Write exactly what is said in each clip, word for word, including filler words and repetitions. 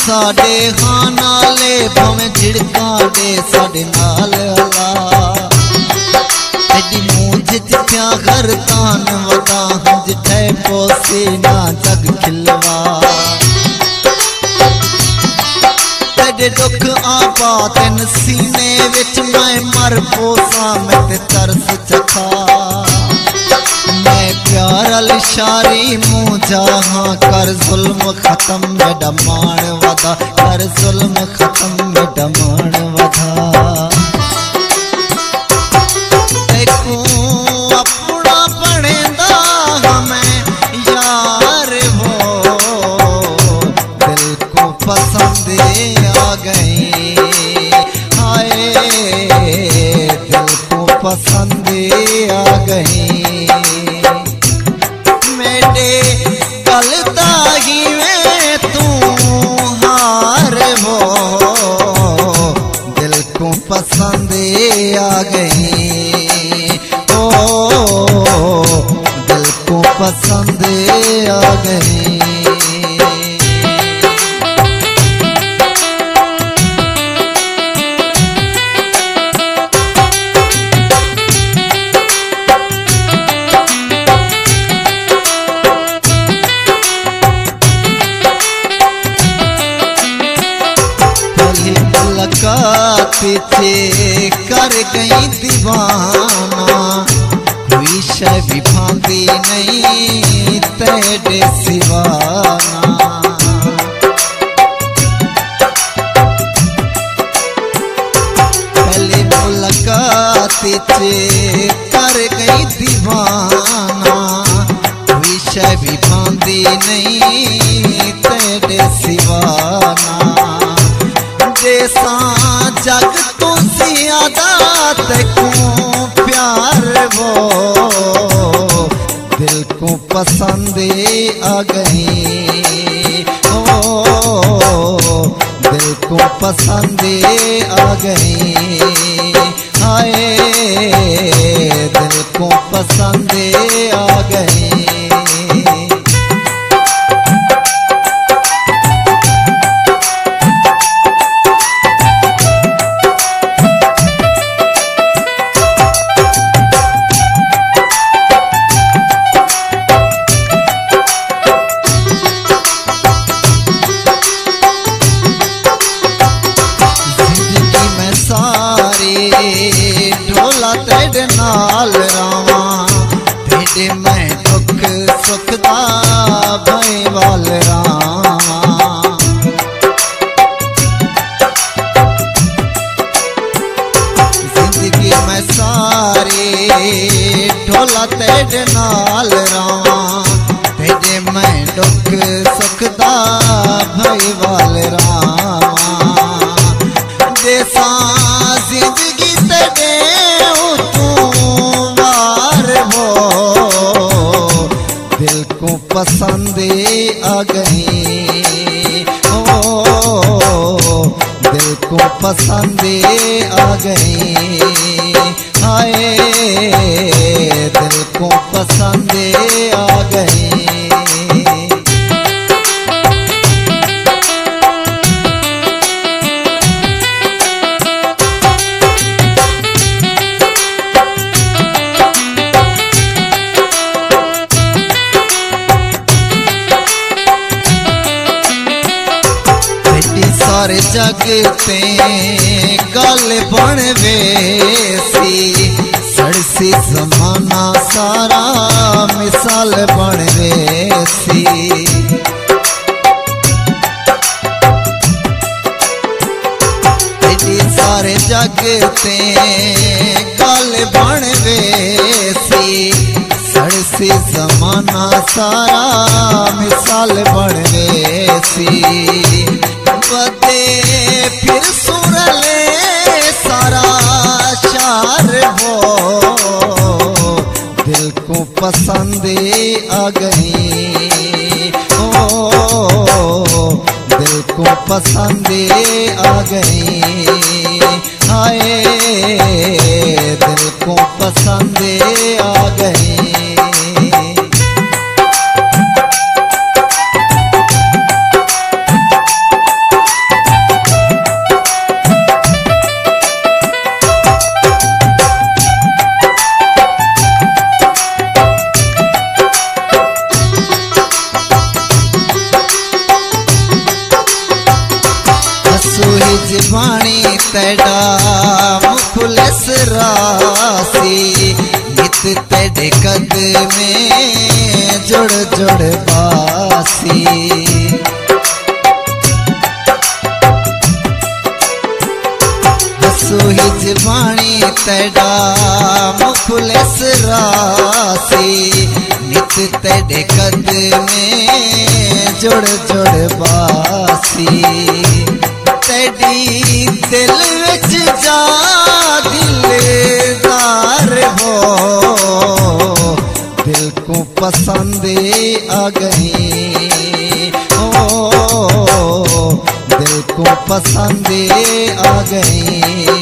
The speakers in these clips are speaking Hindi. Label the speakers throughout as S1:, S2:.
S1: साडे हाँ नाले भावें झिड़का दे साडे नाल अल्लाह तेरी मूंझ जिथ्या घर तान वदा हंज ठे पोसे ना जग खिलवा तेरे दुख आपा तेन सीने विच मैं मर पोसा मैं ते तरस चखा मैं प्यार अलिशारी मुँह जहाँ कर जुल्म खत्म मेरा मान वधा कर जुल्म खत्म मेरा मान वधा देखो अपना पढ़ेंदा हमें यार वो दिल को पसंद आ गई हाय दिल को पसंद आ गई गलता ही में तू हार वो दिल को पसंद आ गई ओ दिल को पसंद आ गई पीछे कर गई दीवाना कोई शय भी भांदी नहीं तेरे सिवाना पहले मुलाकात पीछे कर गई दीवाना कोई शय भी भांदी नहीं तेरे सिवाना जैसा जग तो ज्यादा तेको प्यार वो दिल को पसंद आ गई ओ दिल को पसंद आ गई हाय दिल को पसंद आ गई ढोला तेरे नाल रावा तेरे मैं दुख सुख दा भई वाल रावा जिंदगी में सारी ढोला तेरे नाल रावा तेरे मैं दुख सुख दा भई वाल रावा जैसा जिंदगी तेरे दिल को पसंद आ गई ओ दिल को पसंद आ गई हाय दिल को पसंद आ गई सारे जग ते गल बन वेसी सड़सी जमाना सारा मिसाल बन वेसी सारे जग ते गल बन वेसी सड़सी जमाना सारा मिसाल बन वेसी बदे फिर सुरले सारा शार वो दिल को पसंद आ गई ओ दिल को पसंद आ गई हाय दिल को पसंद आ गई जबानी तेरा मुखलिस रासी नित तेरे कदमे जुड़ जुड़ बासी सोही जबानी तेरा मुखलिस रासी नित तेरे कदमे जुड़ जुड़ बासी तेरी दिल विच जा दिलदार हो दिल को पसंद आ गई ओ दिल को पसंद आ गई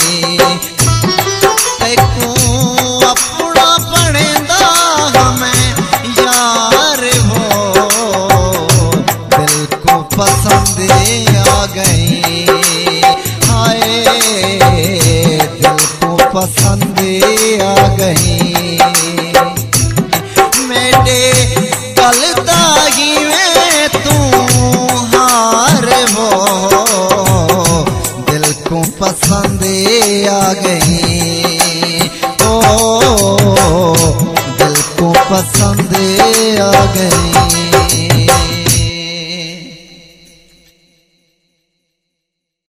S1: तेको अपना पढ़ेंदा हमें यार हो दिल को पसंद आ गई हाय दिल को पसंद आ गई